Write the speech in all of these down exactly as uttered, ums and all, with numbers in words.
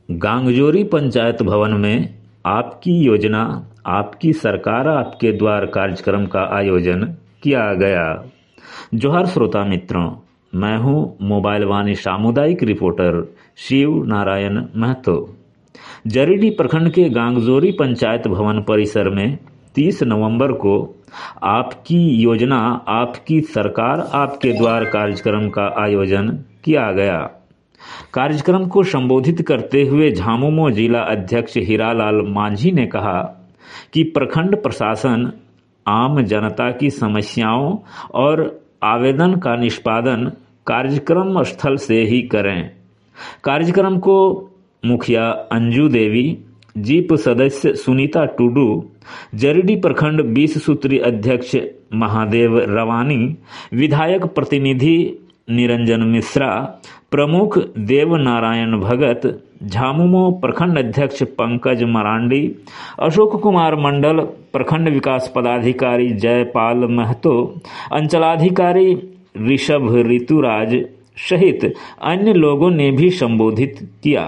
गांगजोरी पंचायत भवन में आपकी योजना आपकी सरकार आपके द्वार कार्यक्रम का आयोजन किया गया। जोहार श्रोता मित्रों, मैं हूं मोबाइल वाणी सामुदायिक रिपोर्टर शिव नारायण महतो। जरीडीह प्रखंड के गांगजोरी पंचायत भवन परिसर में तीस नवंबर को आपकी योजना आपकी सरकार आपके द्वार कार्यक्रम का आयोजन किया गया। कार्यक्रम को संबोधित करते हुए झामुमो जिला अध्यक्ष हीरालाल मांझी ने कहा कि प्रखंड प्रशासन आम जनता की समस्याओं और आवेदन का निष्पादन कार्यक्रम स्थल से ही करें। कार्यक्रम को मुखिया अंजू देवी, जीप सदस्य सुनीता टुडू, जरीडीह प्रखंड बीस सूत्री अध्यक्ष महादेव रवानी, विधायक प्रतिनिधि निरंजन मिश्रा, प्रमुख देव नारायण भगत, झामुमो प्रखंड अध्यक्ष पंकज मरांडी, अशोक कुमार मंडल, प्रखंड विकास पदाधिकारी जयपाल महतो, अंचलाधिकारी ऋषभ ऋतुराज सहित अन्य लोगों ने भी संबोधित किया।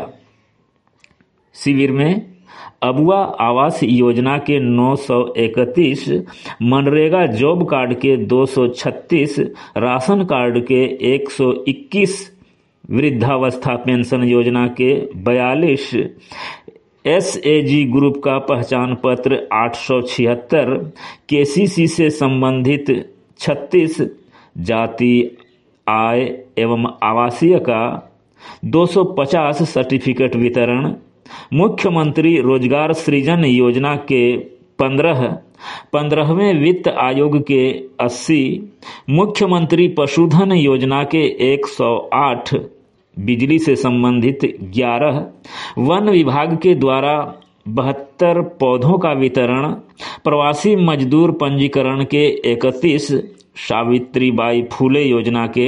शिविर में अबुआ आवास योजना के नौ सौ इकतीस, मनरेगा जॉब कार्ड के दो सौ छत्तीस, राशन कार्ड के एक सौ इक्कीस, वृद्धावस्था पेंशन योजना के बयालीस, एसएजी ग्रुप का पहचान पत्र आठ सौ छिहत्तर, केसीसी से संबंधित छत्तीस, जाति आय एवं आवासीय का दो सौ पचास सर्टिफिकेट वितरण, मुख्यमंत्री रोजगार सृजन योजना के पंद्रह, पंद्रहवें वित्त आयोग के अस्सी, मुख्यमंत्री पशुधन योजना के एक सौ आठ, बिजली से संबंधित ग्यारह, वन विभाग के द्वारा बहत्तर पौधों का वितरण, प्रवासी मजदूर पंजीकरण के इकतीस, सावित्रीबाई फूले योजना के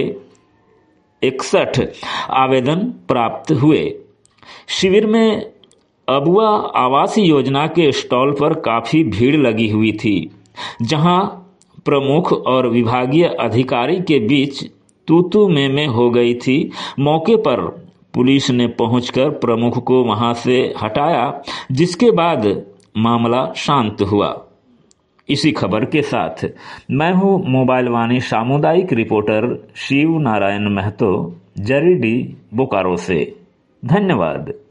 इकसठ आवेदन प्राप्त हुए। शिविर में अबुआ आवास योजना के स्टॉल पर काफी भीड़ लगी हुई थी, जहां प्रमुख और विभागीय अधिकारी के बीच तू तू में में हो गई थी। मौके पर पुलिस ने पहुंचकर प्रमुख को वहां से हटाया, जिसके बाद मामला शांत हुआ। इसी खबर के साथ मैं हूं मोबाइल वाणी सामुदायिक रिपोर्टर शिव नारायण महतो, जरीडीह बोकारो से। धन्यवाद।